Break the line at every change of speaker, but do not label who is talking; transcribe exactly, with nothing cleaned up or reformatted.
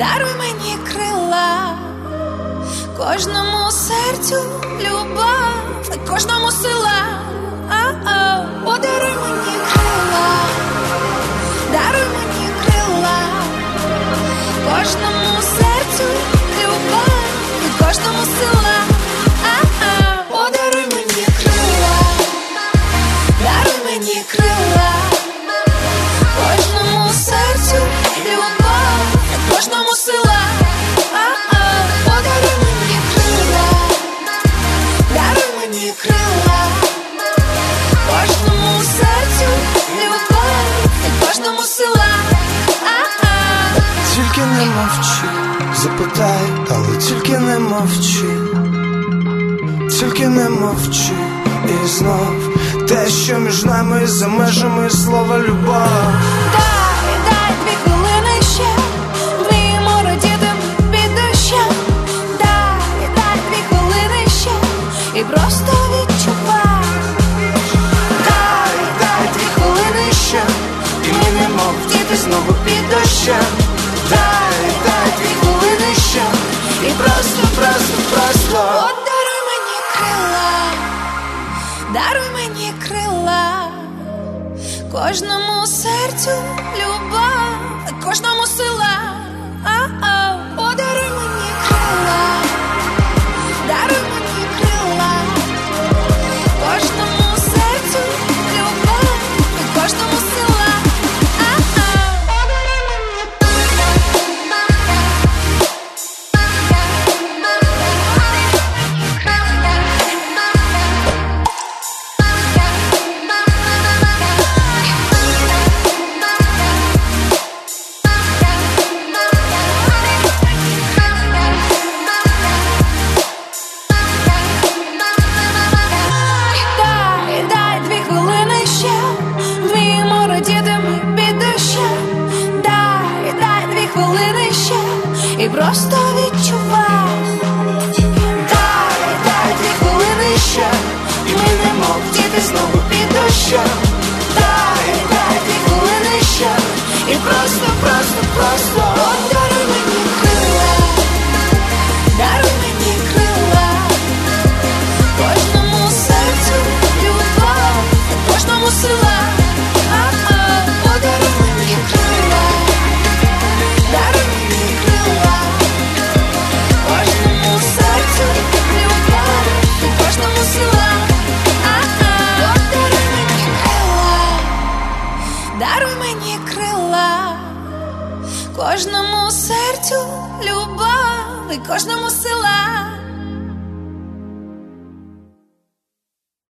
даруй мені крила, кожному серцю любов, кожному сила. А-а. Подаруй мені крила, даруй мені крила, кожному серцю любов, кожному сила. А-а. Подаруй мені крила, даруй мені крила, кожному серцю любов, кожному сила. А-а. Подаруй мені крила, даруй мені крила, кожному серцю любов, кожному сила. А-а.
Тільки не мовчи, запитай, але тільки не мовчи, тільки не мовчи. І знов те, що між нами за межами слова любов.
Дай, дай дві хвилини ще, вміємо радіти під дощем. Дай, дай дві хвилини ще, і просто відчувай.
Дай, дай дві хвилини ще, і ми не мов діти знову під дощем. Дай, дай дві хвилини ще, і просто, просто, просто
Подаруй мені крила, даруй мені крила, кожному серцю любов, кожному сила. А-а. Подаруй мені крила, даруй мені крила, кожному серцю любов, кожному сила. А-а. Дай, дай дві хвилини ще, вміємо радіти ми під дощем. Дай, дай дві хвилини ще, і просто відчувай.
Дай, дай дві хвилини ще, і ми не мов діти знову під дощем. Дай, дай дві хвилини ще, і просто, просто, просто
Подаруй мені крила, даруй мені крила, кожному серцю любов, кожному сила. А-а. Подаруй мені крила, даруй мені крила, кожному серцю любов, кожному сила. А-а. Подаруй мені крила, даруй мені крила, кожному серцю любов, і кожному сила.